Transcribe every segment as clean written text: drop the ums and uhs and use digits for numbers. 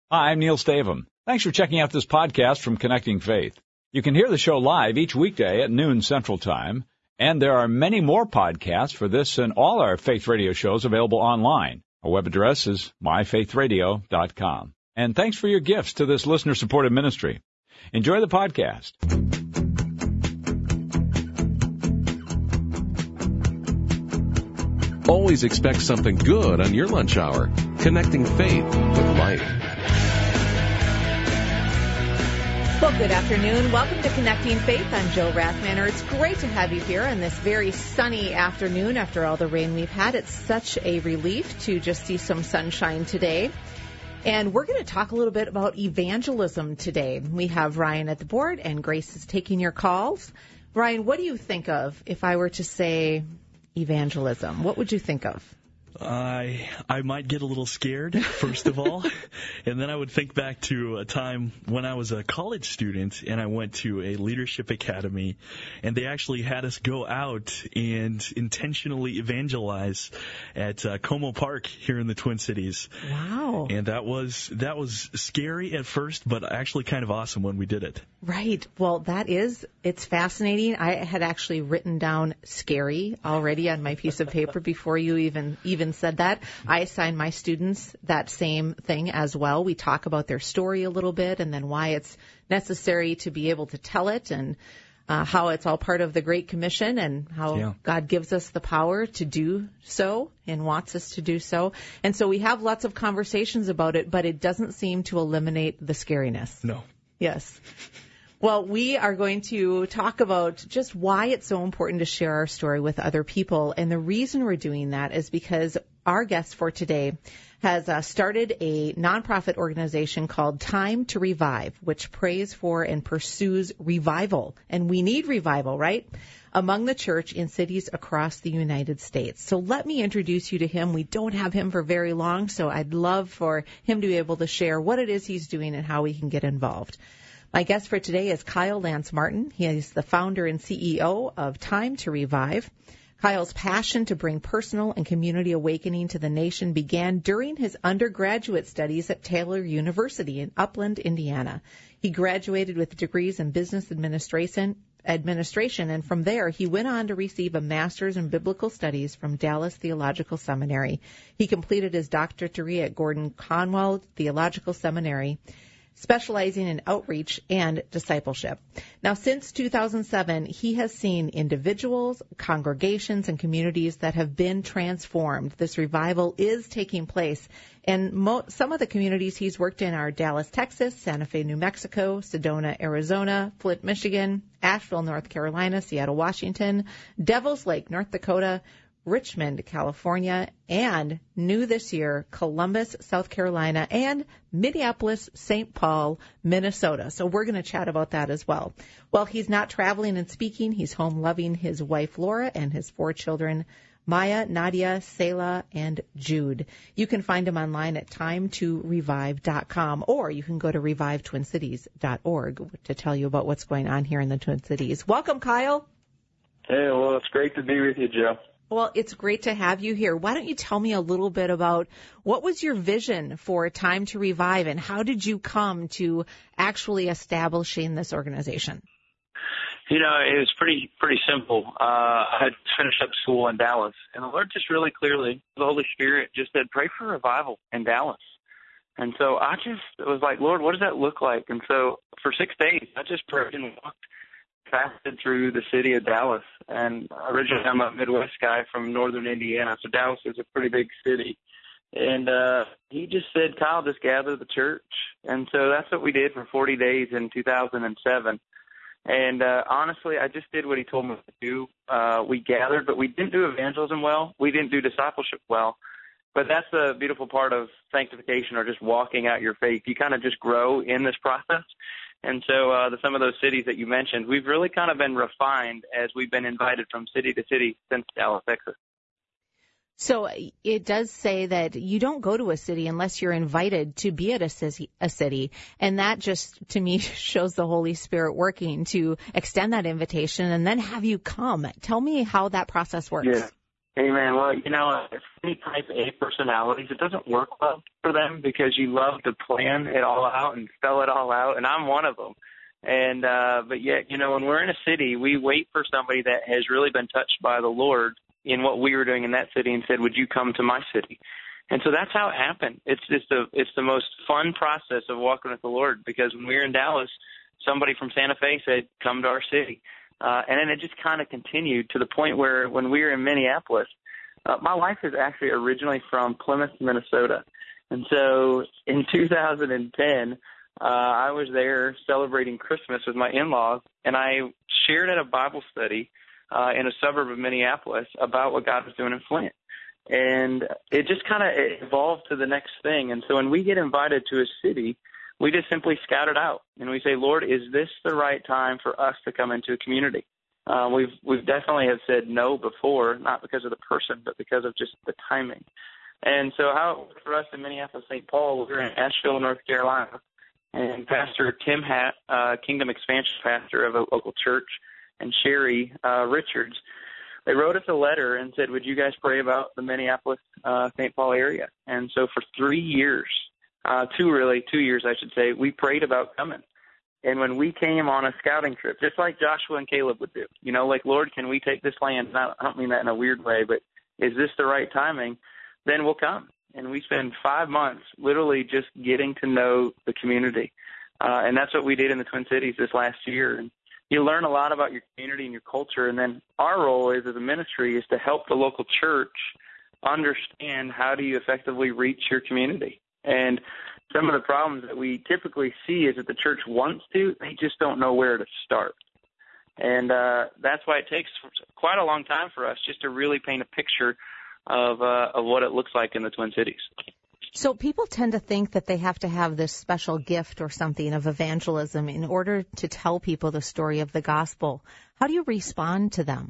Hi, I'm Neil Stavum. Thanks for checking out this podcast from Connecting Faith. You can hear the show live each weekday at noon Central Time, and there are many more podcasts for this and all our Faith Radio shows available online. Our web address is myfaithradio.com. And thanks for your gifts to this listener-supported ministry. Enjoy the podcast. Always expect something good on your lunch hour. Connecting Faith with life. Well, good afternoon. Welcome to Connecting Faith. I'm Jill Rathmanner. It's great to have you here on this very sunny afternoon after all the rain we've had. It's such a relief to just see some sunshine today. And we're going to talk a little bit about evangelism today. We have Ryan at the board, and Grace is taking your calls. Ryan, what do you think of if I were to say evangelism? What would you think of? I might get a little scared, first of all, and then I would think back to a time when I was a college student and I went to a leadership academy, and they actually had us go out and intentionally evangelize at Como Park here in the Twin Cities. Wow. And that was scary at first, but actually kind of awesome when we did it. Right. Well, it's fascinating. I had actually written down scary already on my piece of paper before you even said that. I assign my students that same thing as well. We talk about their story a little bit and then why it's necessary to be able to tell it and how it's all part of the Great Commission and how God gives us the power to do so and wants us to do so. And so we have lots of conversations about it, but it doesn't seem to eliminate the scariness. No. Yes. Well, we are going to talk about just why it's so important to share our story with other people. And the reason we're doing that is because our guest for today has started a nonprofit organization called Time to Revive, which prays for and pursues revival. And we need revival, right? Among the church in cities across the United States. So let me introduce you to him. We don't have him for very long, so I'd love for him to be able to share what it is he's doing and how we can get involved. My guest for today is Kyle Lance Martin. He is the founder and CEO of Time to Revive. Kyle's passion to bring personal and community awakening to the nation began during his undergraduate studies at Taylor University in Upland, Indiana. He graduated with degrees in business administration, and from there he went on to receive a master's in biblical studies from Dallas Theological Seminary. He completed his doctorate degree at Gordon Conwell Theological Seminary, specializing in outreach and discipleship. Now, since 2007, he has seen individuals, congregations, and communities that have been transformed. This revival is taking place, and some of the communities he's worked in are Dallas, Texas, Santa Fe, New Mexico, Sedona, Arizona, Flint, Michigan, Asheville, North Carolina, Seattle, Washington, Devils Lake, North Dakota, Richmond, California, and new this year, Columbus, South Carolina, and Minneapolis, St. Paul, Minnesota. So we're going to chat about that as well. Well, he's not traveling and speaking. He's home loving his wife, Laura, and his 4 children, Maya, Nadia, Selah, and Jude. You can find him online at time2revive.com, or you can go to revivetwincities.org to tell you about what's going on here in the Twin Cities. Welcome, Kyle. Hey, well, it's great to be with you, Joe. Well, it's great to have you here. Why don't you tell me a little bit about what was your vision for Time to Revive, and how did you come to actually establishing this organization? You know, it was pretty simple. I had finished up school in Dallas, and the Lord just really clearly, the Holy Spirit just said, pray for revival in Dallas. And so I just was like, Lord, what does that look like? And so for 6 days, I just prayed and walked, fasted through the city of Dallas. And originally I'm a Midwest guy from northern Indiana, so Dallas is a pretty big city. And he just said, Kyle, just gather the church. And so that's what we did for 40 days in 2007. And honestly, I just did what he told me to do. We gathered, but we didn't do evangelism well. We didn't do discipleship well. But that's the beautiful part of sanctification, or just walking out your faith. You kind of just grow in this process. And so some of those cities that you mentioned, we've really kind of been refined as we've been invited from city to city since Dallas, Texas. So it does say that you don't go to a city unless you're invited to be at a city. And that just, to me, shows the Holy Spirit working to extend that invitation and then have you come. Tell me how that process works. Amen. Well, any type A personalities, it doesn't work well for them because you love to plan it all out and spell it all out, and I'm one of them. And but yet, when we're in a city, we wait for somebody that has really been touched by the Lord in what we were doing in that city and said, would you come to my city? And so that's how it happened. It's the most fun process of walking with the Lord, because when we were in Dallas, somebody from Santa Fe said, come to our city. And then it just kind of continued to the point where when we were in Minneapolis, my wife is actually originally from Plymouth, Minnesota. And so in 2010, I was there celebrating Christmas with my in-laws, and I shared at a Bible study in a suburb of Minneapolis about what God was doing in Flint. And it just kind of evolved to the next thing. And so when we get invited to a city, we just simply scout it out, and we say, Lord, is this the right time for us to come into a community? We've definitely have said no before, not because of the person, but because of just the timing. And so how it worked for us in Minneapolis, St. Paul, we were in Asheville, North Carolina, and Pastor Tim Hatt, Kingdom Expansion pastor of a local church, and Sherry Richards, they wrote us a letter and said, would you guys pray about the Minneapolis, St. Paul area? And so for 3 years, 2 years, I should say, we prayed about coming. And when we came on a scouting trip, just like Joshua and Caleb would do, like, Lord, can we take this land? I don't mean that in a weird way, but is this the right timing? Then we'll come. And we spend 5 months literally just getting to know the community. And that's what we did in the Twin Cities this last year. And you learn a lot about your community and your culture. And then our role as a ministry is to help the local church understand how do you effectively reach your community. And some of the problems that we typically see is that the church wants to, they just don't know where to start. And that's why it takes quite a long time for us just to really paint a picture of what it looks like in the Twin Cities. So people tend to think that they have to have this special gift or something of evangelism in order to tell people the story of the gospel. How do you respond to them?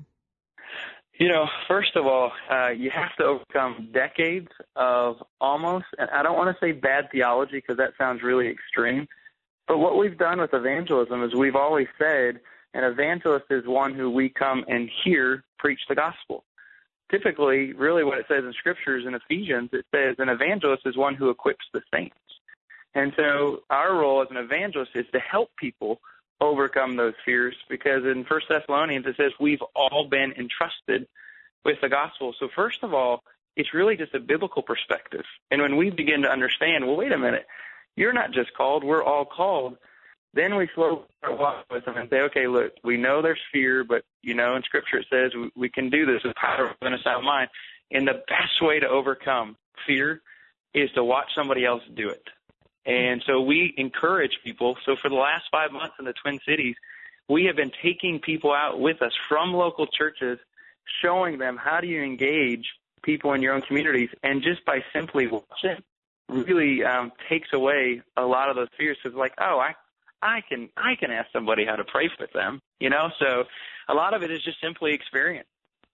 First of all, you have to overcome decades of almost, and I don't want to say bad theology because that sounds really extreme, but what we've done with evangelism is we've always said an evangelist is one who we come and hear preach the gospel. Typically, really what it says in Scriptures in Ephesians, it says an evangelist is one who equips the saints. And so our role as an evangelist is to help people overcome those fears, because in 1 Thessalonians it says we've all been entrusted with the gospel. So first of all, it's really just a biblical perspective. And when we begin to understand, well, wait a minute, you're not just called, we're all called, then we slowly start walking with them and say, okay, look, we know there's fear, but, in Scripture it says we can do this with power within a sound mind. And the best way to overcome fear is to watch somebody else do it. And so we encourage people. So for the last 5 months in the Twin Cities, we have been taking people out with us from local churches, showing them how do you engage people in your own communities. And just by simply watching really takes away a lot of those fears. So it's like, oh, I can ask somebody how to pray with them, So a lot of it is just simply experience.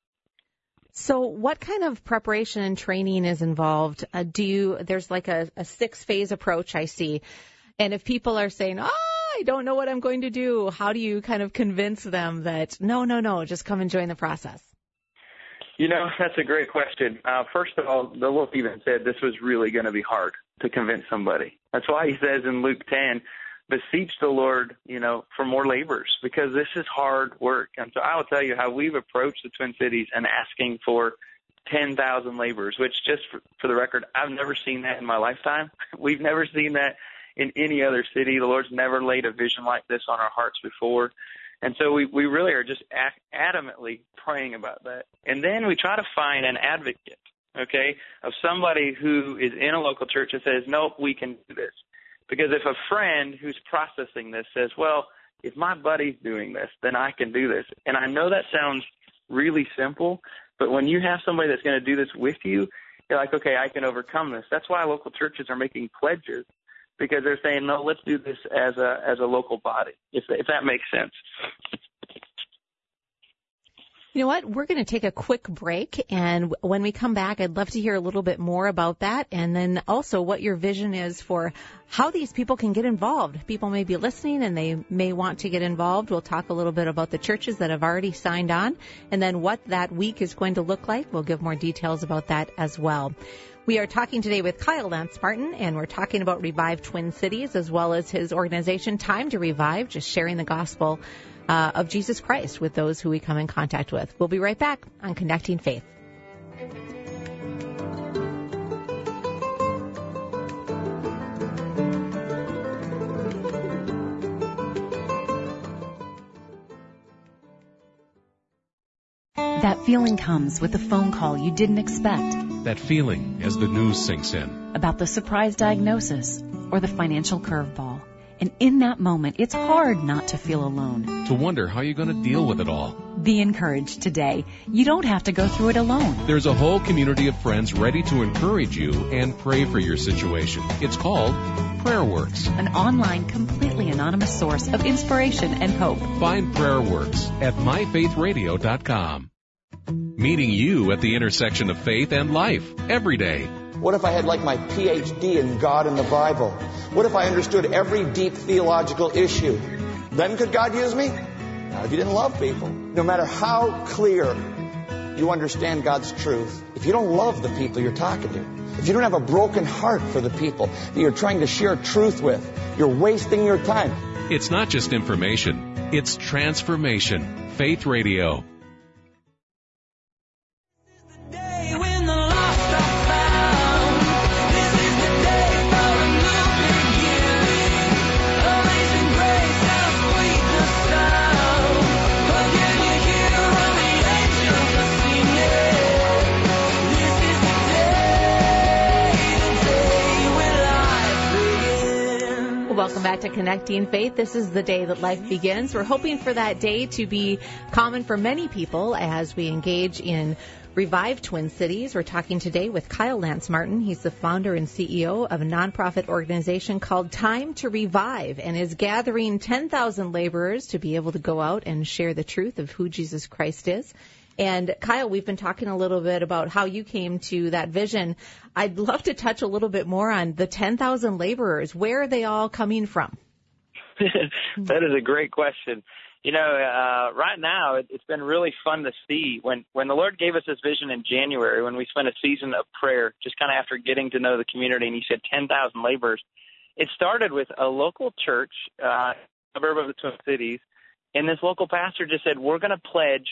So what kind of preparation and training is involved? There's like a 6-phase approach I see. And if people are saying, I don't know what I'm going to do, how do you kind of convince them that, no, just come and join the process? That's a great question. First of all, the Lord even said this was really going to be hard to convince somebody. That's why he says in Luke 10, beseech the Lord, for more laborers, because this is hard work. And so I will tell you how we've approached the Twin Cities and asking for 10,000 laborers, which just for the record, I've never seen that in my lifetime. We've never seen that in any other city. The Lord's never laid a vision like this on our hearts before. And so we really are just adamantly praying about that. And then we try to find an advocate, of somebody who is in a local church that says, nope, we can do this. Because if a friend who's processing this says, well, if my buddy's doing this, then I can do this. And I know that sounds really simple, but when you have somebody that's going to do this with you, you're like, okay, I can overcome this. That's why local churches are making pledges, because they're saying, no, let's do this as a local body, if that makes sense. You know what? We're going to take a quick break, and when we come back, I'd love to hear a little bit more about that, and then also what your vision is for how these people can get involved. People may be listening, and they may want to get involved. We'll talk a little bit about the churches that have already signed on, and then what that week is going to look like. We'll give more details about that as well. We are talking today with Kyle Lance Martin, and we're talking about Revive Twin Cities, as well as his organization, Time to Revive, just sharing the gospel of Jesus Christ with those who we come in contact with. We'll be right back on Connecting Faith. That feeling comes with a phone call you didn't expect. That feeling as the news sinks in. About the surprise diagnosis or the financial curveball. And in that moment, it's hard not to feel alone. To wonder how you're going to deal with it all. Be encouraged today. You don't have to go through it alone. There's a whole community of friends ready to encourage you and pray for your situation. It's called PrayerWorks. An online, completely anonymous source of inspiration and hope. Find PrayerWorks at myfaithradio.com. Meeting you at the intersection of faith and life every day. What if I had like my PhD in God and the Bible? What if I understood every deep theological issue? Then could God use me? Not if you didn't love people. No matter how clear you understand God's truth, if you don't love the people you're talking to, if you don't have a broken heart for the people that you're trying to share truth with, you're wasting your time. It's not just information, it's transformation. Faith Radio. Welcome back to Connecting Faith. This is the day that life begins. We're hoping for that day to be common for many people as we engage in Revive Twin Cities. We're talking today with Kyle Lance Martin. He's the founder and CEO of a nonprofit organization called Time to Revive and is gathering 10,000 laborers to be able to go out and share the truth of who Jesus Christ is. And Kyle, we've been talking a little bit about how you came to that vision. I'd love to touch a little bit more on the 10,000 laborers. Where are they all coming from? That is a great question. You know, right now it's been really fun to see when the Lord gave us this vision in January, when we spent a season of prayer, just kind of after getting to know the community, and He said 10,000 laborers. It started with a local church, suburb of the Twin Cities. And this local pastor just said, we're going to pledge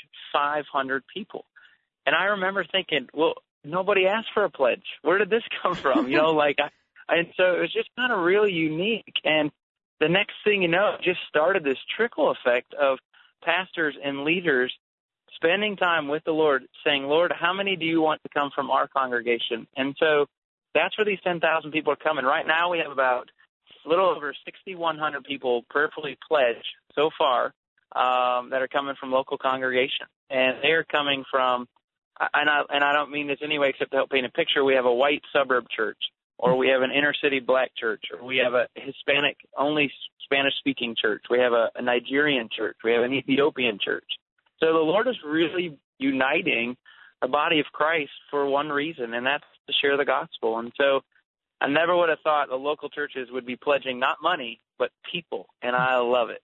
500 people. And I remember thinking, well, nobody asked for a pledge. Where did this come from? You know, and so it was just kind of really unique. And the next thing you know, it just started this trickle effect of pastors and leaders spending time with the Lord, saying, Lord, how many do you want to come from our congregation? And so that's where these 10,000 people are coming. Right now we have about a little over 6,100 people prayerfully pledged so far. That are coming from local congregations, and they are coming from, and I don't mean this anyway except to help paint a picture. We have a white suburb church, or we have an inner city black church, or we have a Hispanic only Spanish speaking church. We have a Nigerian church. We have an Ethiopian church. So the Lord is really uniting the body of Christ for one reason, and that's to share the gospel. And so I never would have thought the local churches would be pledging not money, but people, and I love it.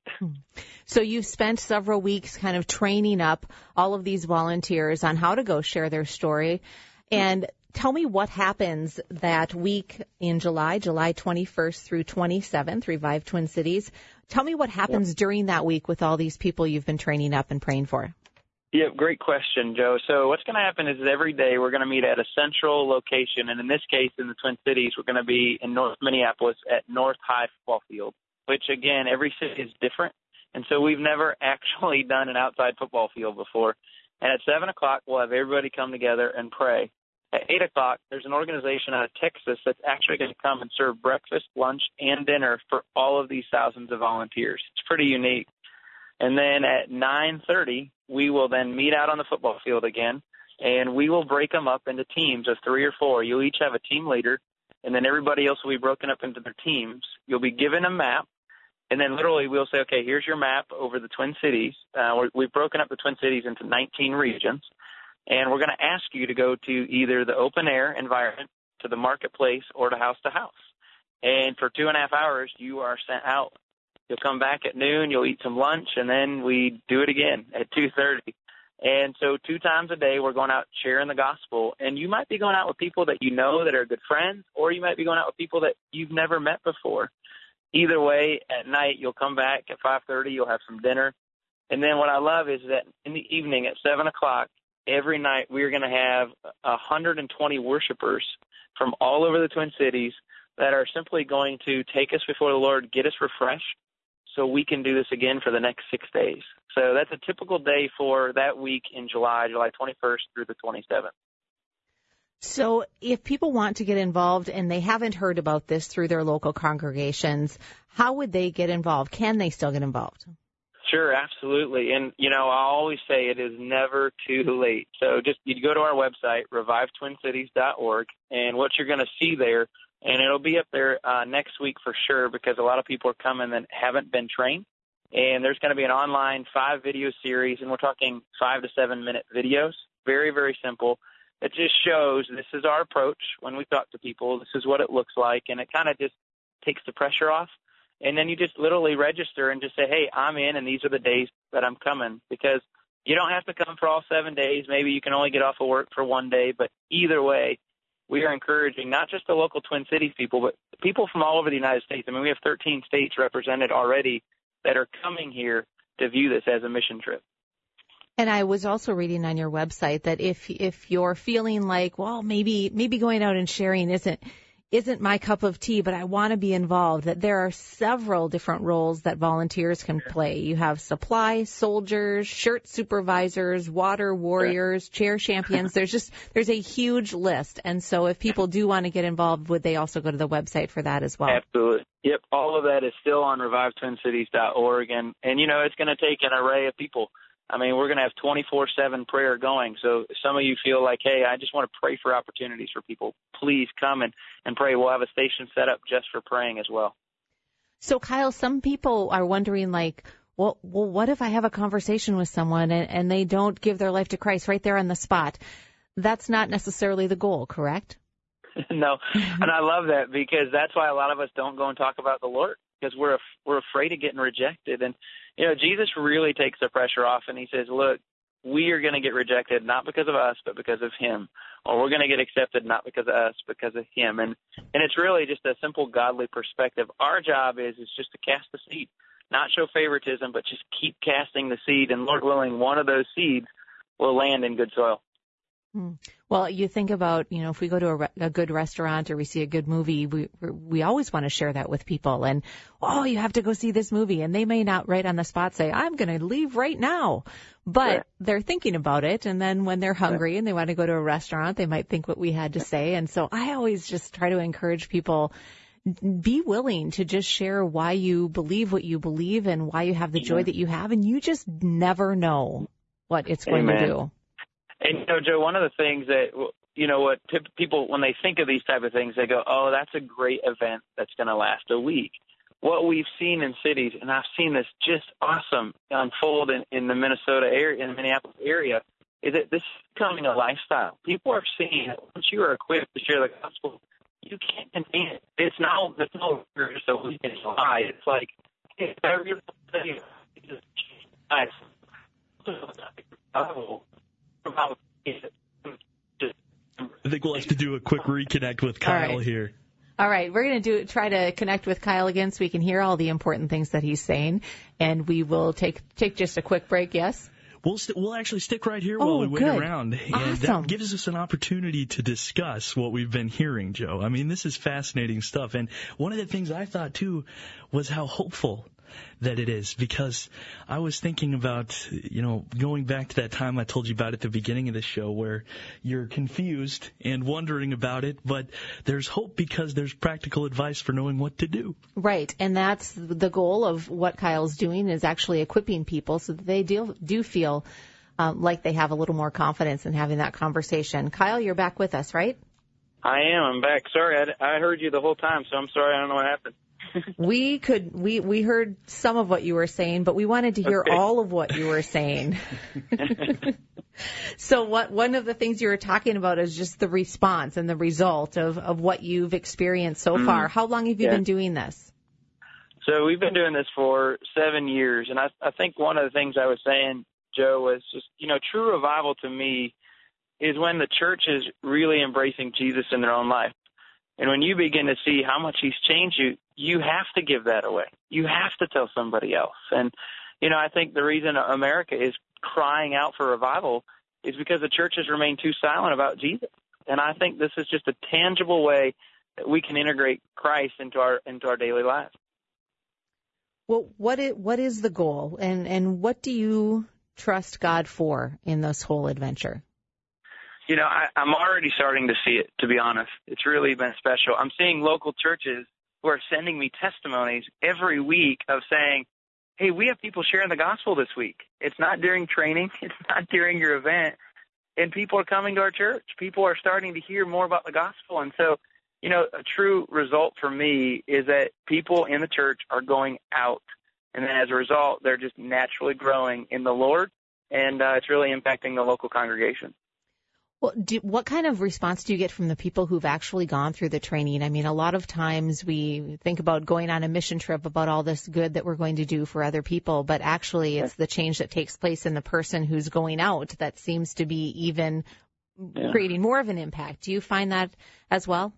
So you've spent several weeks kind of training up all of these volunteers on how to go share their story. And tell me what happens that week in July 21st through 27th, Revive Twin Cities. Tell me what happens during that week with all these people you've been training up and praying for. Yeah, great question, Joe. So what's going to happen is every day we're going to meet at a central location, and in this case, in the Twin Cities, we're going to be in North Minneapolis at North High Football Field, which, again, every city is different. And so we've never actually done an outside football field before. And at 7 o'clock, we'll have everybody come together and pray. At 8 o'clock, there's an organization out of Texas that's actually going to come and serve breakfast, lunch, and dinner for all of these thousands of volunteers. It's pretty unique. And then at 9:30, we will then meet out on the football field again, and we will break them up into teams of 3 or 4. You'll each have a team leader, and then everybody else will be broken up into their teams. You'll be given a map, And then literally we'll say, okay, here's your map over the Twin Cities. We've broken up the Twin Cities into 19 regions, and we're going to ask you to go to either the open air environment, to the marketplace, or to house. And for 2.5 hours, you are sent out. You'll come back at noon, you'll eat some lunch, and then we do it again at 2:30. And so 2 times a day, we're going out sharing the gospel. And you might be going out with people that you know that are good friends, or you might be going out with people that you've never met before. Either way, at night, you'll come back at 5:30, you'll have some dinner. And then what I love is that in the evening at 7 o'clock, every night we're going to have 120 worshipers from all over the Twin Cities that are simply going to take us before the Lord, get us refreshed, so we can do this again for the next 6 days. So that's a typical day for that week in July 21st through the 27th. So if people want to get involved and they haven't heard about this through their local congregations, how would they get involved? Can they still get involved? Sure, absolutely. And, I always say it is never too late. So just you go to our website, revivetwincities.org, and what you're going to see there, and it'll be up there next week for sure, because a lot of people are coming that haven't been trained. And there's going to be an online 5-video series, and we're talking 5 to 7 minute videos. Very, very simple. It just shows this is our approach when we talk to people. This is what it looks like, and it kind of just takes the pressure off. And then you just literally register and just say, hey, I'm in, and these are the days that I'm coming. Because you don't have to come for all 7 days. Maybe you can only get off of work for 1 day. But either way, we are encouraging not just the local Twin Cities people, but people from all over the United States. I mean, we have 13 states represented already that are coming here to view this as a mission trip. And I was also reading on your website that if you're feeling like, well, maybe going out and sharing isn't my cup of tea, but I want to be involved, that there are several different roles that volunteers can play. You have supply soldiers, shirt supervisors, water warriors, chair champions. There's a huge list. And so if people do want to get involved, would they also go to the website for that as well? Absolutely. Yep. All of that is still on revivetwincities.org. And it's going to take an array of people. I mean, we're going to have 24/7 prayer going. So some of you feel like, hey, I just want to pray for opportunities for people. Please come and pray. We'll have a station set up just for praying as well. So, Kyle, some people are wondering, like, well, what if I have a conversation with someone and they don't give their life to Christ right there on the spot? That's not necessarily the goal, correct? No, and I love that, because that's why a lot of us don't go and talk about the Lord, because we're afraid of getting rejected. And Jesus really takes the pressure off, and he says, look, we are going to get rejected not because of us, but because of him. Or we're going to get accepted not because of us, because of him. And it's really just a simple godly perspective. Our job is just to cast the seed, not show favoritism, but just keep casting the seed. And Lord willing, one of those seeds will land in good soil. Well, you think about, if we go to a good restaurant or we see a good movie, we always want to share that with people. And, you have to go see this movie. And they may not right on the spot say, I'm going to leave right now. But they're thinking about it. And then when they're hungry and they want to go to a restaurant, they might think what we had to say. And so I always just try to encourage people, be willing to just share why you believe what you believe and why you have the joy that you have. And you just never know what it's going to do. And, Joe, one of the things that, what people, when they think of these type of things, they go, oh, that's a great event that's going to last a week. What we've seen in cities, and I've seen this just awesome unfold in the Minnesota area, in the Minneapolis area, is that this is becoming a lifestyle. People are seeing that once you are equipped to share the gospel, you can't contain it. It's no just a week in July. It's like, if I really tell you, it's just nice. I think we'll have to do a quick reconnect with Kyle here. All right, we're going to try to connect with Kyle again so we can hear all the important things that he's saying, and we will take just a quick break. Yes. We'll actually stick right here while we wait around. And awesome. that gives us an opportunity to discuss what we've been hearing, Joe. I mean, this is fascinating stuff. And one of the things I thought, too, was how hopeful that it is, because I was thinking about, going back to that time I told you about at the beginning of the show where you're confused and wondering about it, but there's hope because there's practical advice for knowing what to do. Right, and that's the goal of what Kyle's doing, is actually equipping people so that they do feel like they have a little more confidence in having that conversation. Kyle, you're back with us, right? I am. I'm back. Sorry, I heard you the whole time, so I'm sorry. I don't know what happened. We heard some of what you were saying, but we wanted to hear all of what you were saying. So one of the things you were talking about is just the response and the result of what you've experienced so far. How long have you been doing this? So we've been doing this for 7 years, and I think one of the things I was saying, Joe, was just, true revival to me is when the church is really embracing Jesus in their own life. And when you begin to see how much he's changed you, you have to give that away. You have to tell somebody else. And, I think the reason America is crying out for revival is because the church has remained too silent about Jesus. And I think this is just a tangible way that we can integrate Christ into our daily lives. Well, what is the goal, and what do you trust God for in this whole adventure? I'm already starting to see it, to be honest. It's really been special. I'm seeing local churches who are sending me testimonies every week of saying, hey, we have people sharing the gospel this week. It's not during training. It's not during your event. And people are coming to our church. People are starting to hear more about the gospel. And so, a true result for me is that people in the church are going out. And then as a result, they're just naturally growing in the Lord. And it's really impacting the local congregation. Well, what kind of response do you get from the people who've actually gone through the training? I mean, a lot of times we think about going on a mission trip about all this good that we're going to do for other people, but actually it's the change that takes place in the person who's going out that seems to be even creating more of an impact. Do you find that as well?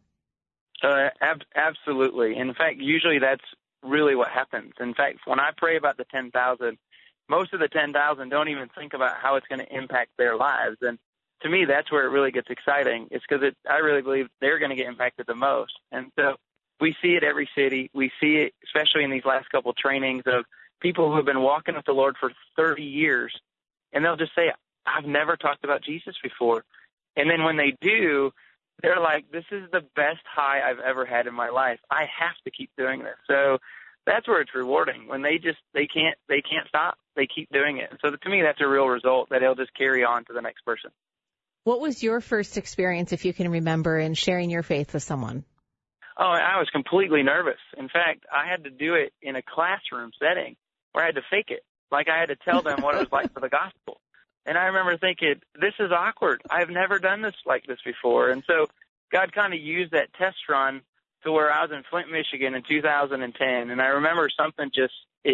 Absolutely. In fact, usually that's really what happens. In fact, when I pray about the 10,000, most of the 10,000 don't even think about how it's going to impact their lives. And to me, that's where it really gets exciting. It's because I really believe they're going to get impacted the most. And so we see it every city. We see it, especially in these last couple of trainings, of people who have been walking with the Lord for 30 years. And they'll just say, I've never talked about Jesus before. And then when they do, they're like, this is the best high I've ever had in my life. I have to keep doing this. So that's where it's rewarding. When they can't stop. They keep doing it. So to me, that's a real result that it'll just carry on to the next person. What was your first experience, if you can remember, in sharing your faith with someone? Oh, I was completely nervous. In fact, I had to do it in a classroom setting where I had to fake it. Like I had to tell them what it was like for the gospel. And I remember thinking, this is awkward. I've never done this like this before. And so God kind of used that test run to where I was in Flint, Michigan in 2010. And I remember something just,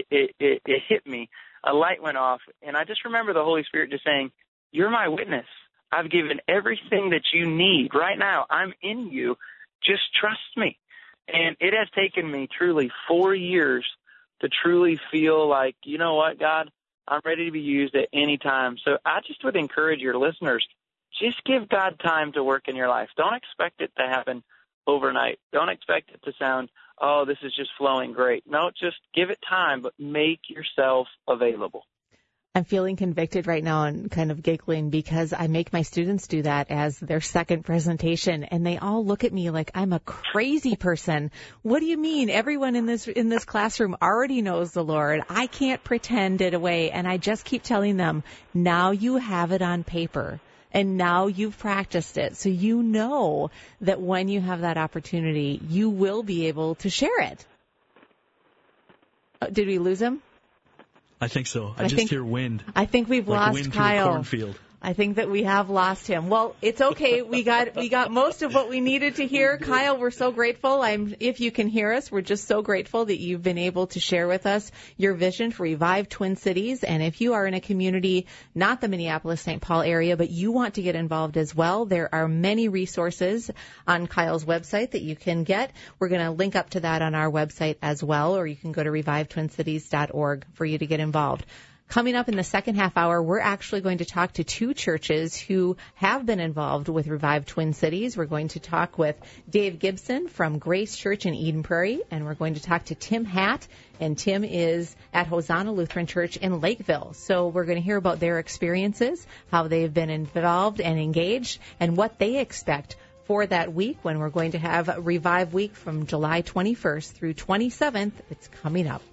it hit me. A light went off. And I just remember the Holy Spirit just saying, you're my witness. I've given everything that you need right now. I'm in you. Just trust me. And it has taken me truly 4 years to truly feel like, you know what, God, I'm ready to be used at any time. So I just would encourage your listeners, just give God time to work in your life. Don't expect it to happen overnight. Don't expect it to sound, oh, this is just flowing great. No, just give it time, but make yourself available. I'm feeling convicted right now and kind of giggling because I make my students do that as their second presentation, and they all look at me like I'm a crazy person. What do you mean? Everyone in this classroom already knows the Lord. I can't pretend it away, and I just keep telling them, now you have it on paper, and now you've practiced it, so you know that when you have that opportunity, you will be able to share it. Did we lose him? I think so. I just hear wind. I think we've like lost wind Kyle. Through a cornfield. I think that we have lost him. Well, it's okay. We got most of what we needed to hear. Kyle, we're so grateful. If you can hear us, we're just so grateful that you've been able to share with us your vision for Revive Twin Cities. And if you are in a community, not the Minneapolis-St. Paul area, but you want to get involved as well, there are many resources on Kyle's website that you can get. We're going to link up to that on our website as well, or you can go to revivetwincities.org for you to get involved. Coming up in the second half hour, we're actually going to talk to two churches who have been involved with Revive Twin Cities. We're going to talk with Dave Gibson from Grace Church in Eden Prairie, and we're going to talk to Tim Hatt, and Tim is at Hosanna Lutheran Church in Lakeville. So we're going to hear about their experiences, how they've been involved and engaged, and what they expect for that week when we're going to have Revive Week from July 21st through 27th. It's coming up.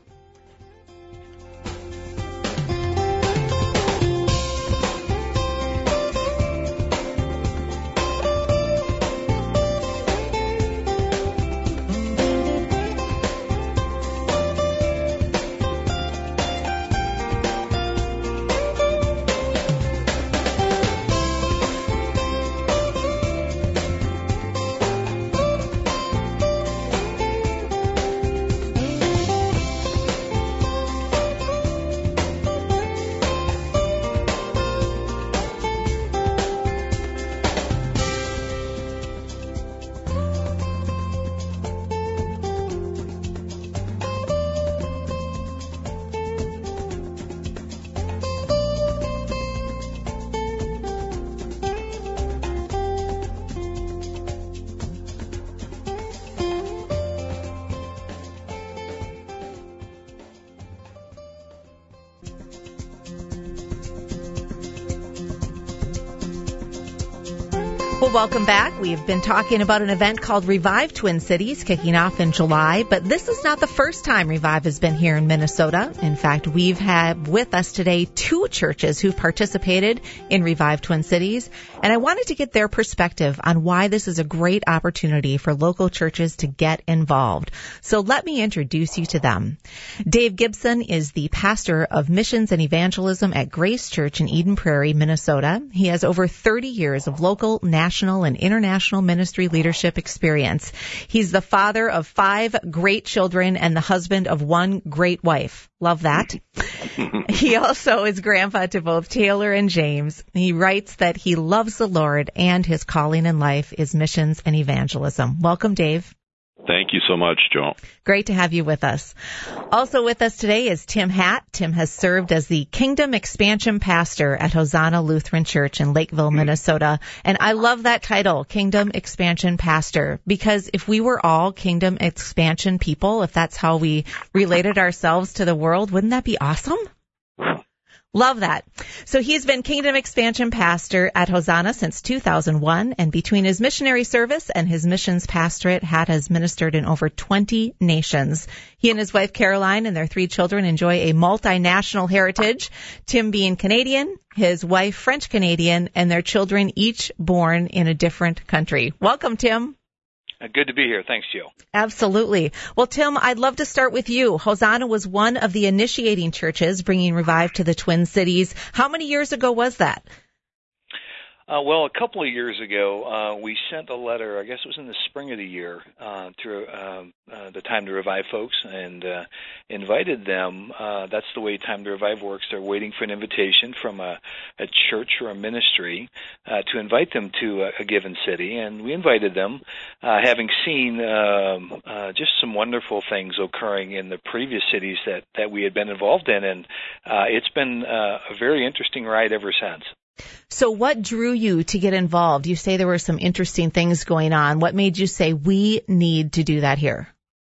Well, welcome back. We've been talking about an event called Revive Twin Cities kicking off in July, but this is not the first time Revive has been here in Minnesota. In fact, we've had with us today 2 churches who've participated in Revive Twin Cities, and I wanted to get their perspective on why this is a great opportunity for local churches to get involved. So let me introduce you to them. Dave Gibson is the pastor of missions and evangelism at Grace Church in Eden Prairie, Minnesota. He has over 30 years of local, national, and international ministry leadership experience. He's the father of 5 great children and the husband of 1 great wife. Love that. He also is grandpa to both Taylor and James. He writes that he loves the Lord and his calling in life is missions and evangelism. Welcome, Dave. Thank you so much, Joe. Great to have you with us. Also with us today is Tim Hatt. Tim has served as the Kingdom Expansion Pastor at Hosanna Lutheran Church in Lakeville, Minnesota. And I love that title, Kingdom Expansion Pastor, because if we were all Kingdom Expansion people, if that's how we related ourselves to the world, wouldn't that be awesome? Love that. So he's been Kingdom Expansion Pastor at Hosanna since 2001, and between his missionary service and his missions pastorate, Hatt has ministered in over 20 nations. He and his wife Caroline and their 3 children enjoy a multinational heritage, Tim being Canadian, his wife French-Canadian, and their children each born in a different country. Welcome, Tim. Good to be here. Thanks, Jill. Absolutely. Well, Tim, I'd love to start with you. Hosanna was one of the initiating churches bringing Revive to the Twin Cities. How many years ago was that? Well, a couple of years ago, we sent a letter, I guess it was in the spring of the year, to the Time to Revive folks and invited them. That's the way Time to Revive works. They're waiting for an invitation from a church or a ministry to invite them to a given city. And we invited them, having seen just some wonderful things occurring in the previous cities that we had been involved in. And it's been a very interesting ride ever since. So what drew you to get involved? You say there were some interesting things going on. What made you say, we need to do that here?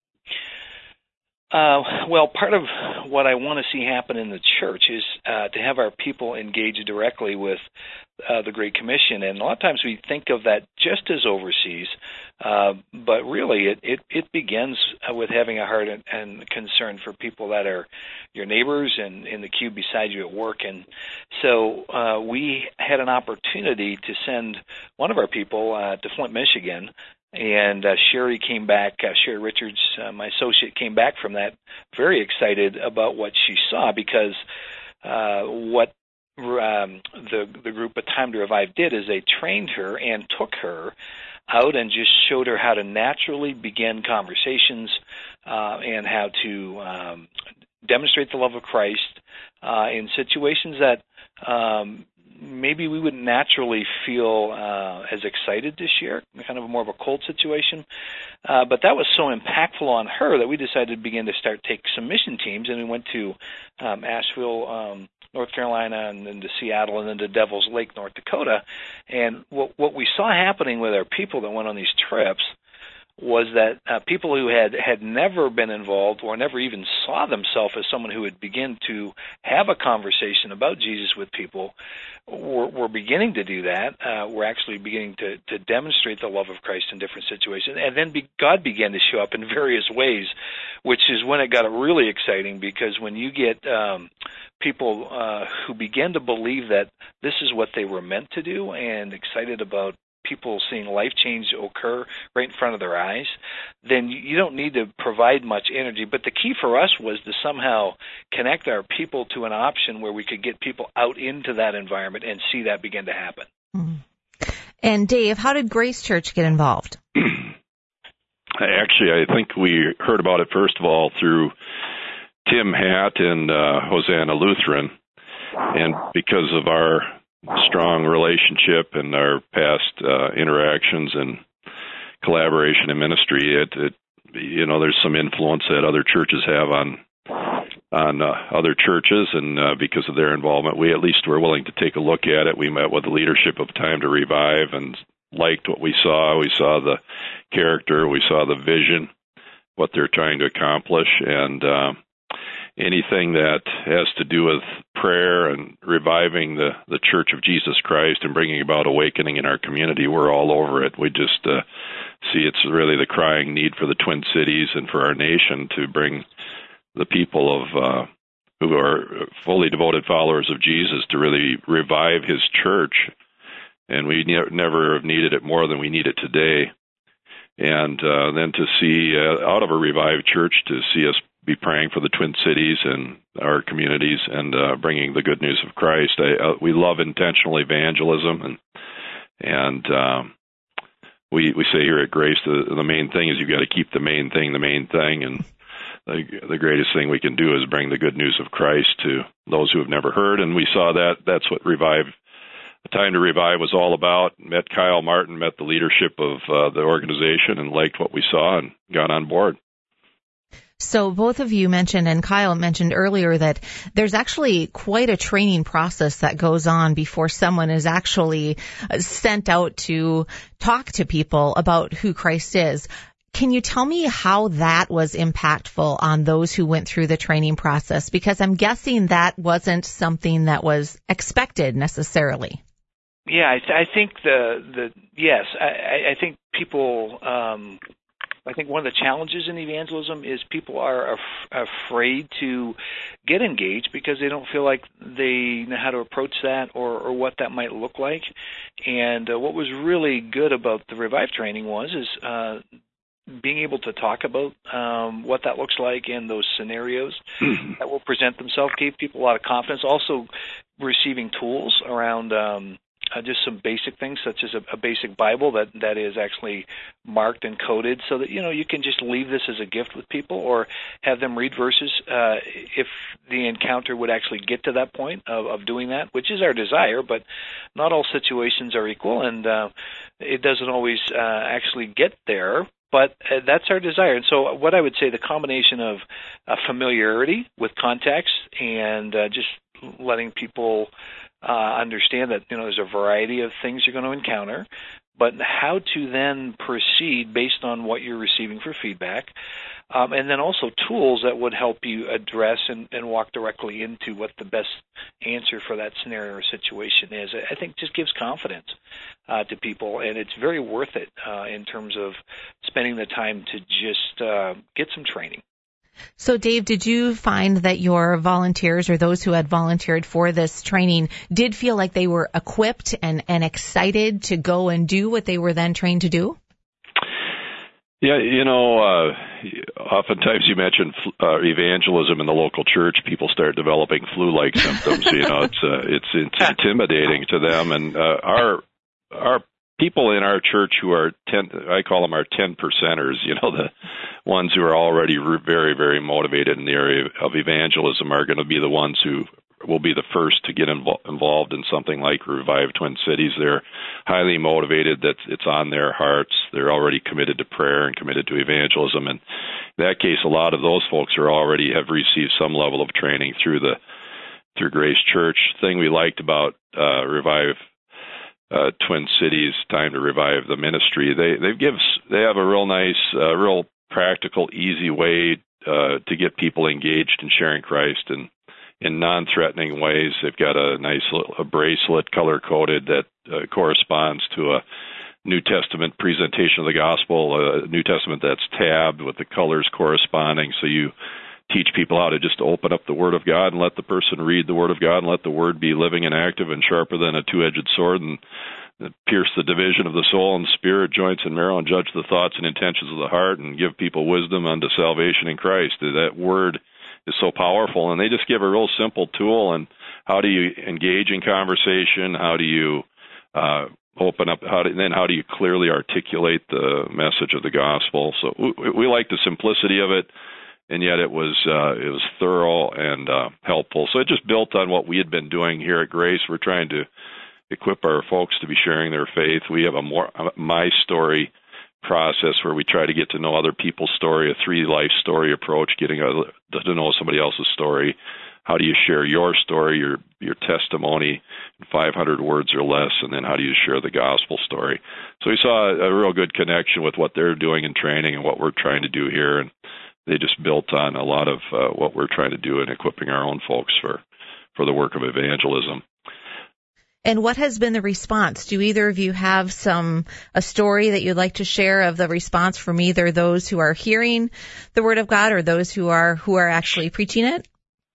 Well, part of what I want to see happen in the church is to have our people engage directly with the Great Commission. And a lot of times we think of that just as overseas, but really it begins with having a heart and concern for people that are your neighbors and in the queue beside you at work. And so we had an opportunity to send one of our people to Flint, Michigan. And Sherry came back, Sherry Richards, my associate, came back from that very excited about what she saw, because what the group of Time to Revive did is they trained her and took her out and just showed her how to naturally begin conversations and how to demonstrate the love of Christ in situations that maybe we wouldn't naturally feel as excited to share, kind of more of a cold situation. But that was so impactful on her that we decided to begin to take some mission teams, and we went to Asheville, North Carolina, and then to Seattle, and then to Devil's Lake, North Dakota. And what we saw happening with our people that went on these trips was that people who had never been involved or never even saw themselves as someone who would begin to have a conversation about Jesus with people were beginning to do that. We're actually beginning to demonstrate the love of Christ in different situations. And then God began to show up in various ways, which is when it got really exciting, because when you get people who begin to believe that this is what they were meant to do and excited about people seeing life change occur right in front of their eyes, then you don't need to provide much energy. But the key for us was to somehow connect our people to an option where we could get people out into that environment and see that begin to happen. Mm-hmm. And Dave, how did Grace Church get involved? Actually, I think we heard about it, first of all, through Tim Hatt and Hosanna Lutheran. And because of our strong relationship and our past interactions and collaboration in ministry, there's some influence that other churches have on other churches, and because of their involvement, we at least were willing to take a look at it. We met with the leadership of Time to Revive and liked what we saw. We saw the character, we saw the vision, what they're trying to accomplish, and anything that has to do with prayer and reviving the Church of Jesus Christ and bringing about awakening in our community, we're all over it. We just see it's really the crying need for the Twin Cities and for our nation to bring the people of who are fully devoted followers of Jesus to really revive his church. And we never have needed it more than we need it today. And then to see, out of a revived church, to see us be praying for the Twin Cities and our communities and bringing the good news of Christ. We love intentional evangelism, and we say here at Grace the main thing is you've got to keep the main thing, and the greatest thing we can do is bring the good news of Christ to those who have never heard. And we saw that's what Time to Revive was all about. Met Kyle Martin, met the leadership of the organization, and liked what we saw and got on board. So both of you mentioned, and Kyle mentioned earlier, that there's actually quite a training process that goes on before someone is actually sent out to talk to people about who Christ is. Can you tell me how that was impactful on those who went through the training process? Because I'm guessing that wasn't something that was expected necessarily. Yeah, I think yes. I think people. I think one of the challenges in evangelism is people are afraid to get engaged because they don't feel like they know how to approach that or what that might look like. And what was really good about the Revive training is being able to talk about what that looks like in those scenarios that will present themselves, gave people a lot of confidence. Also, receiving tools around just some basic things, such as a basic Bible that is actually marked and coded, so that you can just leave this as a gift with people, or have them read verses if the encounter would actually get to that point of doing that, which is our desire. But not all situations are equal, and it doesn't always actually get there. But that's our desire. And so what I would say, the combination of familiarity with context and just letting people understand that there's a variety of things you're going to encounter, but how to then proceed based on what you're receiving for feedback, and then also tools that would help you address and walk directly into what the best answer for that scenario or situation is. I think just gives confidence to people, and it's very worth it in terms of spending the time to just get some training. So, Dave, did you find that your volunteers or those who had volunteered for this training did feel like they were equipped and excited to go and do what they were then trained to do? Yeah, oftentimes you mention evangelism in the local church. People start developing flu-like symptoms. It's intimidating to them, and our people in our church who are I call them our 10%ers, the ones who are already very, very motivated in the area of evangelism, are going to be the ones who will be the first to get involved in something like Revive Twin Cities. They're highly motivated, that it's on their hearts. They're already committed to prayer and committed to evangelism. And in that case, a lot of those folks have received some level of training through Grace Church. The thing we liked about Revive Twin Cities, Time to Revive the ministry, they have a real nice, real practical, easy way to get people engaged in sharing Christ and in non-threatening ways. They've got a nice a bracelet, color-coded, that corresponds to a New Testament presentation of the gospel, a New Testament that's tabbed with the colors corresponding, so you teach people how to just open up the Word of God and let the person read the Word of God and let the Word be living and active and sharper than a two-edged sword and pierce the division of the soul and spirit, joints and marrow, and judge the thoughts and intentions of the heart, and give people wisdom unto salvation in Christ. That Word is so powerful, and they just give a real simple tool. And how do you engage in conversation? How do you open up? How do you clearly articulate the message of the gospel? So we like the simplicity of it, and yet it was thorough and helpful. So it just built on what we had been doing here at Grace. We're trying to equip our folks to be sharing their faith. We have a My Story process where we try to get to know other people's story, a 3-life story approach, getting to know somebody else's story. How do you share your story, your testimony in 500 words or less, and then how do you share the gospel story? So we saw a real good connection with what they're doing in training and what we're trying to do here, and they just built on a lot of what we're trying to do in equipping our own folks for the work of evangelism. And what has been the response? Do either of you have a story that you'd like to share of the response from either those who are hearing the Word of God or those who are actually preaching it?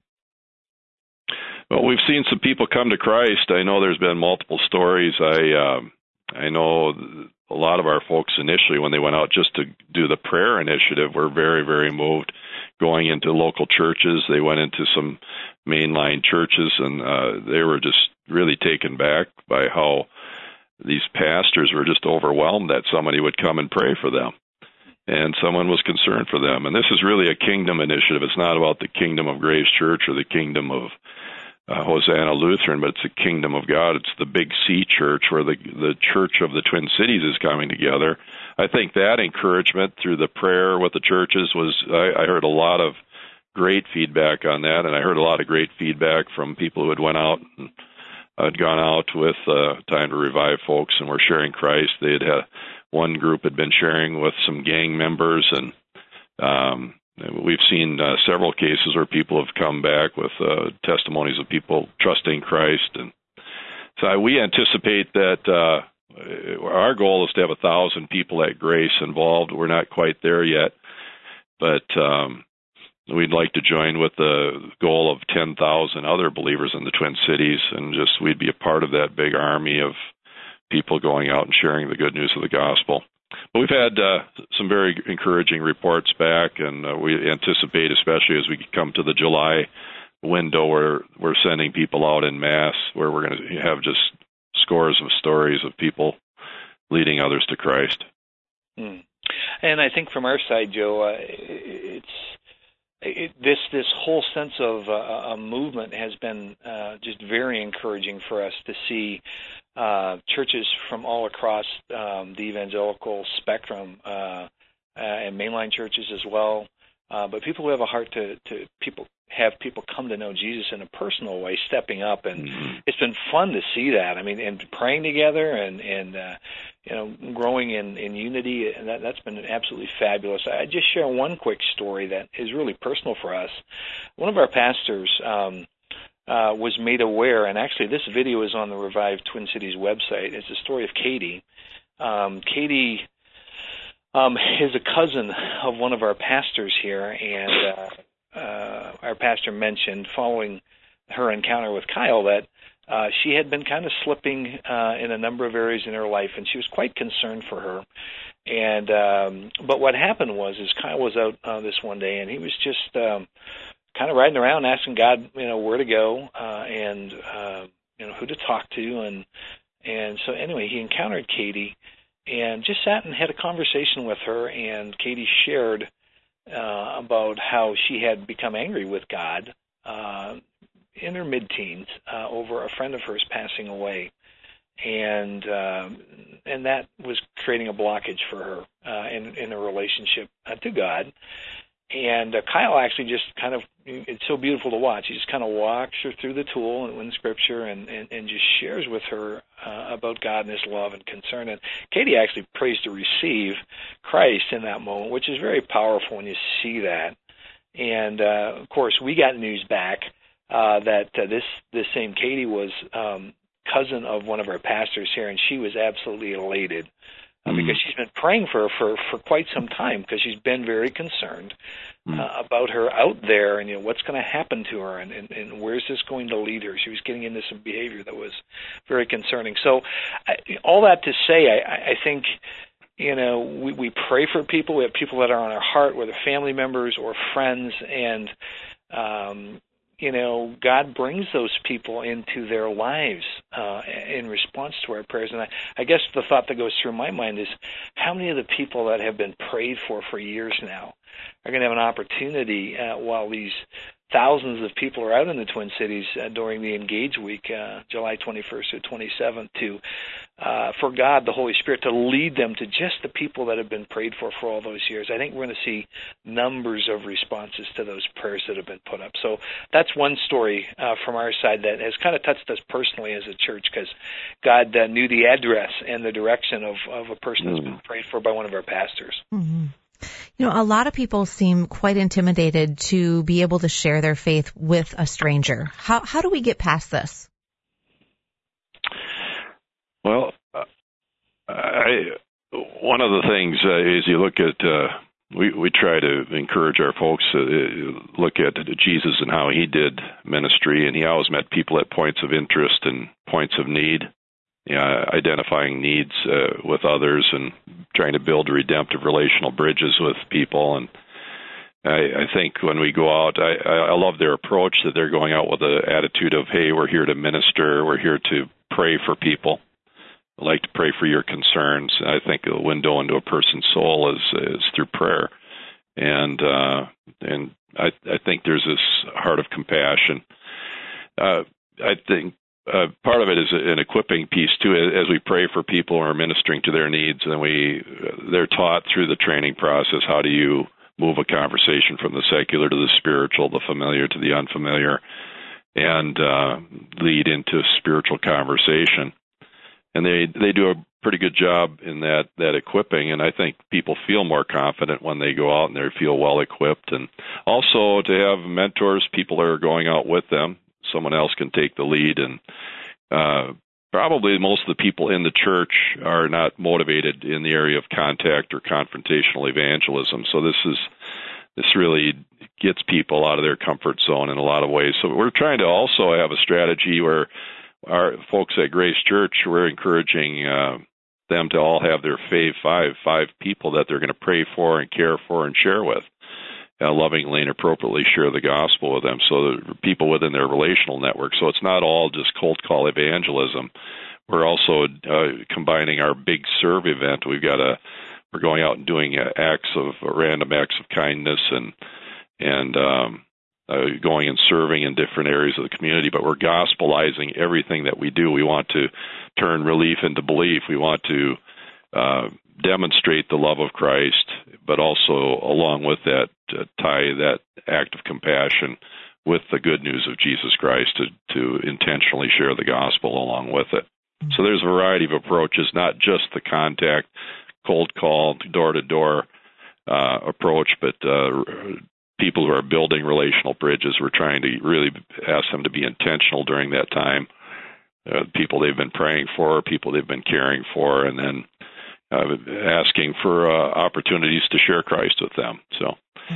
Well, we've seen some people come to Christ. I know there's been multiple stories. I know a lot of our folks initially, when they went out just to do the prayer initiative, were very, very moved going into local churches. They went into some mainline churches, and they were just really taken back by how these pastors were just overwhelmed that somebody would come and pray for them, and someone was concerned for them. And this is really a kingdom initiative. It's not about the Kingdom of Grace Church or the Kingdom of Hosanna Lutheran, but it's the Kingdom of God. It's the Big C Church, where the Church of the Twin Cities is coming together. I think that encouragement through the prayer with the churches was, I heard a lot of great feedback on that, and I heard a lot of great feedback from people who had gone out with Time to Revive folks and were sharing Christ. They had one group had been sharing with some gang members, and we've seen several cases where people have come back with testimonies of people trusting Christ. And so we anticipate that our goal is to have 1,000 people at Grace involved. We're not quite there yet, but we'd like to join with the goal of 10,000 other believers in the Twin Cities, and just we'd be a part of that big army of people going out and sharing the good news of the gospel. But we've had some very encouraging reports back, and we anticipate, especially as we come to the July window, where we're sending people out in mass, where we're going to have just scores of stories of people leading others to Christ. And I think from our side, Joe, this whole sense of a movement has been just very encouraging for us to see churches from all across the evangelical spectrum and mainline churches as well, but people who have a heart to have people come to know Jesus in a personal way, stepping up, and it's been fun to see that. I mean, and praying together and growing in unity, and that's been absolutely fabulous. I just share one quick story that is really personal for us. One of our pastors was made aware, and actually this video is on the Revive Twin Cities website. It's the story of Katie. Katie is a cousin of one of our pastors here, and our pastor mentioned, following her encounter with Kyle, that she had been kind of slipping in a number of areas in her life, and she was quite concerned for her. And but what happened was Kyle was out this one day, and he was just kind of riding around asking God, where to go and who to talk to, and so anyway, he encountered Katie and just sat and had a conversation with her, and Katie shared about how she had become angry with God in her mid-teens over a friend of hers passing away, and that was creating a blockage for her in a relationship to God. And Kyle actually just kind of, it's so beautiful to watch. He just kind of walks her through the tool in Scripture and just shares with her about God and His love and concern. And Katie actually prays to receive Christ in that moment, which is very powerful when you see that. And, of course, we got news back that this same Katie was cousin of one of our pastors here, and she was absolutely elated. Because she's been praying for her for quite some time, because she's been very concerned about her out there and what's going to happen to her and where's this going to lead her. She was getting into some behavior that was very concerning. So all that to say, I think we pray for people. We have people that are on our heart, whether family members or friends, and God brings those people into their lives in response to our prayers. And I guess the thought that goes through my mind is, how many of the people that have been prayed for years now are going to have an opportunity while these thousands of people are out in the Twin Cities during the Engage Week, July 21st to 27th, for God, the Holy Spirit, to lead them to just the people that have been prayed for all those years. I think we're going to see numbers of responses to those prayers that have been put up. So that's one story from our side that has kind of touched us personally as a church, because God knew the address and the direction of a person that's been prayed for by one of our pastors. Mm-hmm. You know, a lot of people seem quite intimidated to be able to share their faith with a stranger. How do we get past this? Well, one of the things is you look at, we try to encourage our folks to look at Jesus and how he did ministry, and he always met people at points of interest and points of need, identifying needs with others and trying to build redemptive relational bridges with people. And I think when we go out, I love their approach that they're going out with the attitude of, hey, we're here to minister, we're here to pray for people. I like to pray for your concerns. I think a window into a person's soul is through prayer, and I think there's this heart of compassion. I think part of it is an equipping piece too. As we pray for people who are ministering to their needs, and they're taught through the training process, how do you move a conversation from the secular to the spiritual, the familiar to the unfamiliar, and lead into spiritual conversation. And they do a pretty good job in that equipping, and I think people feel more confident when they go out and they feel well equipped. And also to have mentors, people that are going out with them, someone else can take the lead. And probably most of the people in the church are not motivated in the area of contact or confrontational evangelism. So this really gets people out of their comfort zone in a lot of ways. So we're trying to also have a strategy where our folks at Grace Church, we're encouraging them to all have their five people that they're going to pray for and care for and share with, lovingly and appropriately share the gospel with them, so that people within their relational network. So it's not all just cold call evangelism. We're also combining our big serve event. We're going out and doing random acts of kindness and going and serving in different areas of the community, but we're gospelizing everything that we do. We want to turn relief into belief. We want to demonstrate the love of Christ, but also along with that, tie that act of compassion with the good news of Jesus Christ to intentionally share the gospel along with it. So there's a variety of approaches, not just the contact, cold call, door-to-door approach, but people who are building relational bridges. We're trying to really ask them to be intentional during that time. People they've been praying for, people they've been caring for, and then asking for opportunities to share Christ with them. So.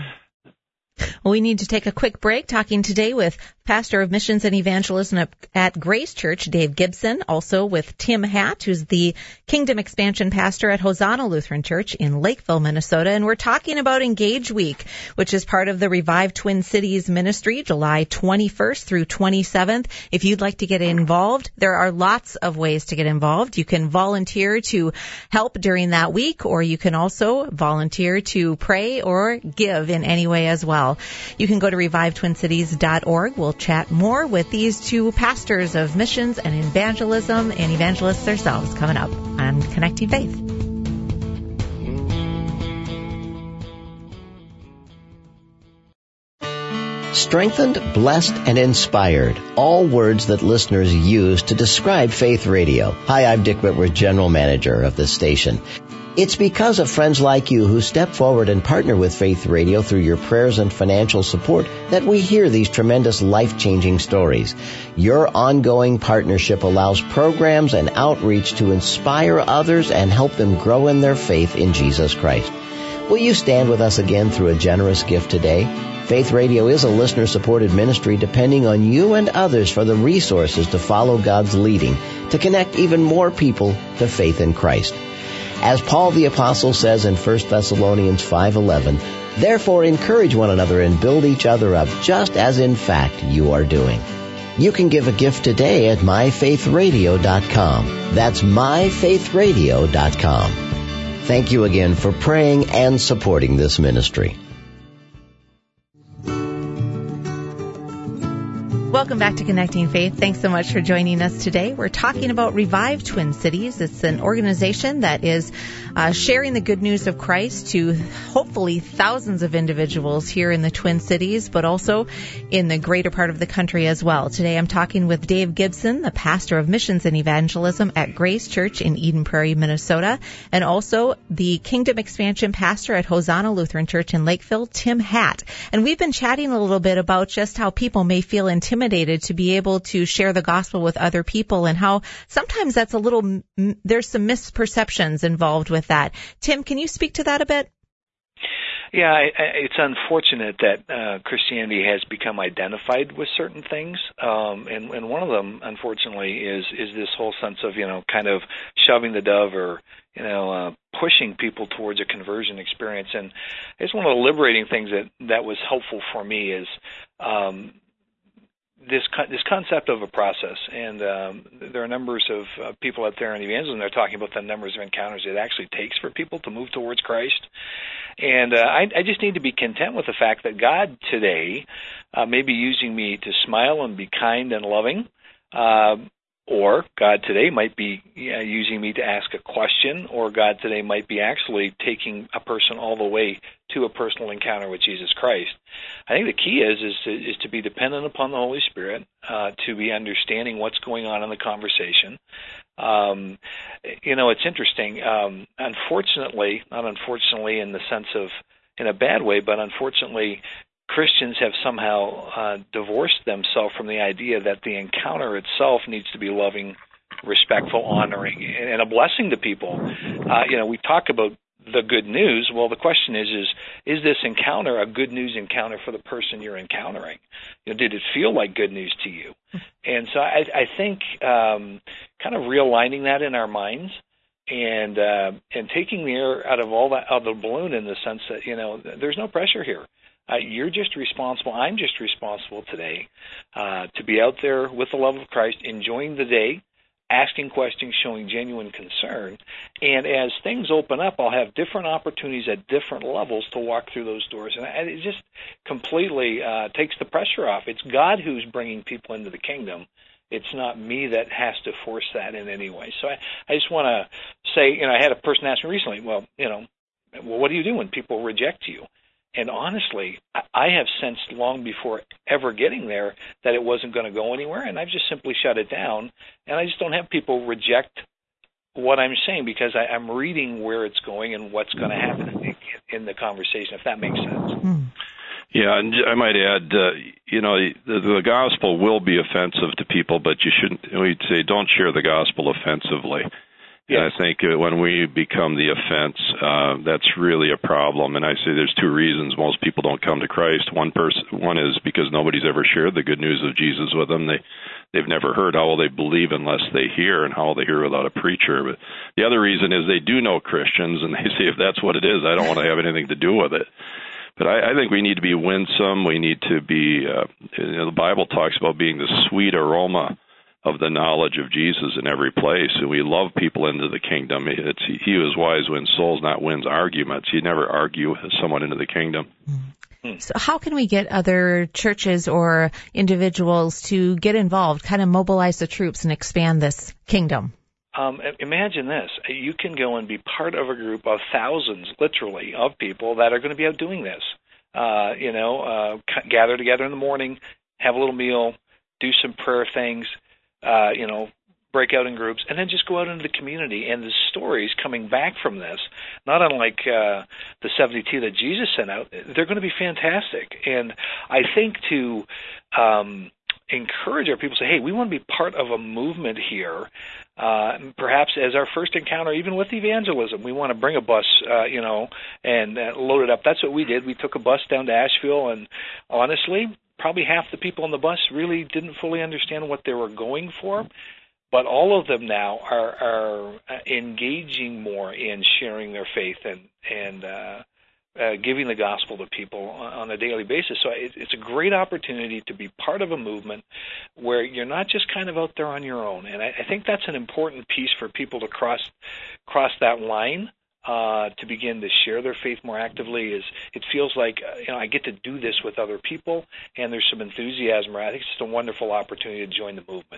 Well, we need to take a quick break, talking today with Pastor of Missions and Evangelism at Grace Church, Dave Gibson, also with Tim Hatt, who's the Kingdom Expansion Pastor at Hosanna Lutheran Church in Lakeville, Minnesota. And we're talking about Engage Week, which is part of the Revive Twin Cities ministry, July 21st through 27th. If you'd like to get involved, there are lots of ways to get involved. You can volunteer to help during that week, or you can also volunteer to pray or give in any way as well. You can go to revivetwincities.org. We'll chat more with these two pastors of missions and evangelism and evangelists themselves coming up on Connecting Faith. Strengthened, blessed, and inspired. All words that listeners use to describe Faith Radio. Hi, I'm Dick Whitworth, General Manager of this station. It's because of friends like you who step forward and partner with Faith Radio through your prayers and financial support that we hear these tremendous life-changing stories. Your ongoing partnership allows programs and outreach to inspire others and help them grow in their faith in Jesus Christ. Will you stand with us again through a generous gift today? Faith Radio is a listener-supported ministry depending on you and others for the resources to follow God's leading to connect even more people to faith in Christ. As Paul the Apostle says in 1 Thessalonians 5:11, therefore encourage one another and build each other up, just as in fact you are doing. You can give a gift today at myfaithradio.com. That's myfaithradio.com. Thank you again for praying and supporting this ministry. Welcome back to Connecting Faith. Thanks so much for joining us today. We're talking about Revive Twin Cities. It's an organization that is sharing the good news of Christ to hopefully thousands of individuals here in the Twin Cities, but also in the greater part of the country as well. Today I'm talking with Dave Gibson, the pastor of missions and evangelism at Grace Church in Eden Prairie, Minnesota, and also the Kingdom Expansion pastor at Hosanna Lutheran Church in Lakeville, Tim Hatt. And we've been chatting a little bit about just how people may feel intimidated to be able to share the gospel with other people, and how sometimes that's there's some misperceptions involved with that. Tim, can you speak to that a bit? Yeah, it's unfortunate that Christianity has become identified with certain things, and one of them, unfortunately, is this whole sense of, kind of shoving the dove or, pushing people towards a conversion experience. And it's one of the liberating things that was helpful for me is this concept of a process. And there are numbers of people out there in evangelism that are talking about the numbers of encounters it actually takes for people to move towards Christ. And I just need to be content with the fact that God today may be using me to smile and be kind and loving, or God today might be using me to ask a question, or God today might be actually taking a person all the way to a personal encounter with Jesus Christ. I think the key is to be dependent upon the Holy Spirit, to be understanding what's going on in the conversation. It's interesting. Unfortunately, not unfortunately in the sense of in a bad way, but unfortunately, Christians have somehow divorced themselves from the idea that the encounter itself needs to be loving, respectful, honoring, and a blessing to people. We talk about the good news. Well, the question is this encounter a good news encounter for the person you're encountering? Did it feel like good news to you? And so I think kind of realigning that in our minds and taking the air out of all that, out of the balloon, in the sense that, there's no pressure here. You're just responsible. I'm just responsible today to be out there with the love of Christ, enjoying the day, asking questions, showing genuine concern. And as things open up, I'll have different opportunities at different levels to walk through those doors. And it just completely takes the pressure off. It's God who's bringing people into the kingdom. It's not me that has to force that in any way. So I just want to say, I had a person ask me recently, well, what do you do when people reject you? And honestly, I have sensed long before ever getting there that it wasn't going to go anywhere, and I've just simply shut it down. And I just don't have people reject what I'm saying, because I'm reading where it's going and what's going to happen in the conversation, if that makes sense. Yeah, and I might add, the gospel will be offensive to people, but you shouldn't. We'd say don't share the gospel offensively. Yes. And I think when we become the offense, that's really a problem. And I say there's two reasons most people don't come to Christ. One is because nobody's ever shared the good news of Jesus with them. They've never heard. How will they believe unless they hear? And how will they hear without a preacher? But the other reason is they do know Christians, and they say, if that's what it is, I don't want to have anything to do with it. But I think we need to be winsome. We need to be, the Bible talks about being the sweet aroma of the knowledge of Jesus in every place. And we love people into the kingdom. It's he who is wise wins souls, not wins arguments. You never argue someone into the kingdom. So how can we get other churches or individuals to get involved, kind of mobilize the troops and expand this kingdom? Imagine this. You can go and be part of a group of thousands, literally, of people that are going to be out doing this. Gather together in the morning, have a little meal, do some prayer things, break out in groups, and then just go out into the community. And the stories coming back from this, not unlike the 72 that Jesus sent out, they're going to be fantastic. And I think to encourage our people to say, hey, we want to be part of a movement here, perhaps as our first encounter, even with evangelism. We want to bring a bus, and load it up. That's what we did. We took a bus down to Asheville, and honestly, probably half the people on the bus really didn't fully understand what they were going for. But all of them now are engaging more in sharing their faith and giving the gospel to people on a daily basis. So it's a great opportunity to be part of a movement where you're not just kind of out there on your own. And I think that's an important piece for people to cross that line to begin to share their faith more actively. Is it feels like I get to do this with other people, and there's some enthusiasm. I think it's just a wonderful opportunity to join the movement.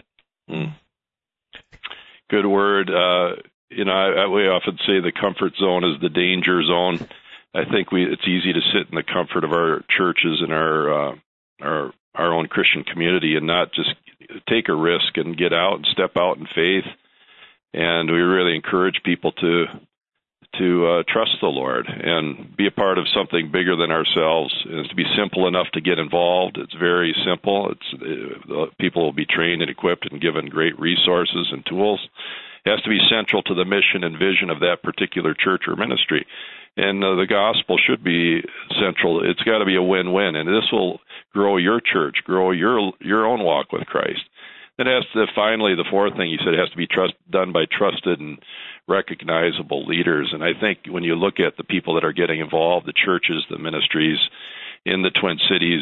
Good word. We often say the comfort zone is the danger zone. I think it's easy to sit in the comfort of our churches and our own Christian community and not just take a risk and get out and step out in faith. And we really encourage people to trust the Lord and be a part of something bigger than ourselves. And to be simple enough to get involved. It's very simple. People will be trained and equipped and given great resources and tools. It has to be central to the mission and vision of that particular church or ministry. And the gospel should be central. It's got to be a win-win, and this will grow your church, grow your own walk with Christ. It has to, finally, the fourth thing you said, it has to be done by trusted and recognizable leaders. And I think when you look at the people that are getting involved, the churches, the ministries in the Twin Cities,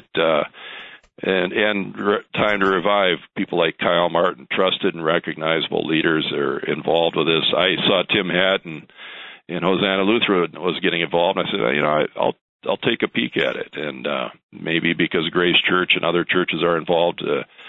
and Time to Revive, people like Kyle Martin, trusted and recognizable leaders are involved with this. I saw Tim Hatton and Hosanna Lutheran was getting involved, and I said, I'll take a peek at it. And maybe because Grace Church and other churches are involved,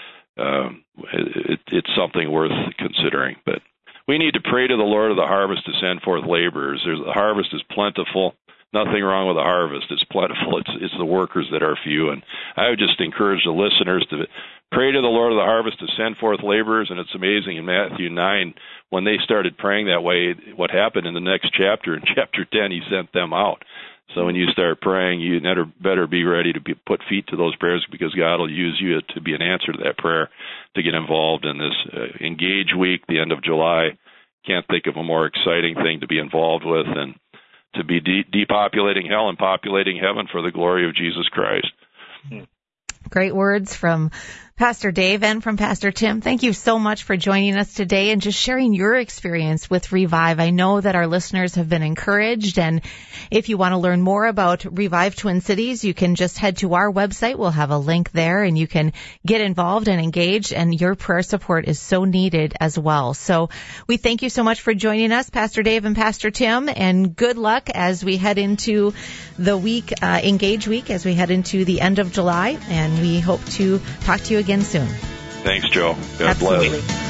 it's something worth considering. But we need to pray to the Lord of the harvest to send forth laborers. The harvest is plentiful. Nothing wrong with the harvest. It's plentiful. It's the workers that are few. And I would just encourage the listeners to pray to the Lord of the harvest to send forth laborers. And it's amazing in Matthew 9, when they started praying that way, what happened in the next chapter, in chapter 10, he sent them out. So when you start praying, you better be ready to put feet to those prayers, because God will use you to be an answer to that prayer, to get involved in this Engage Week, the end of July. Can't think of a more exciting thing to be involved with than to be depopulating hell and populating heaven for the glory of Jesus Christ. Great words from Pastor Dave and from Pastor Tim. Thank you so much for joining us today and just sharing your experience with Revive. I know that our listeners have been encouraged, and if you want to learn more about Revive Twin Cities, you can just head to our website. We'll have a link there, and you can get involved and engaged, and your prayer support is so needed as well. So we thank you so much for joining us, Pastor Dave and Pastor Tim, and good luck as we head into the week, Engage Week, as we head into the end of July, and we hope to talk to you again soon. Thanks, Joe. God Absolutely. bless.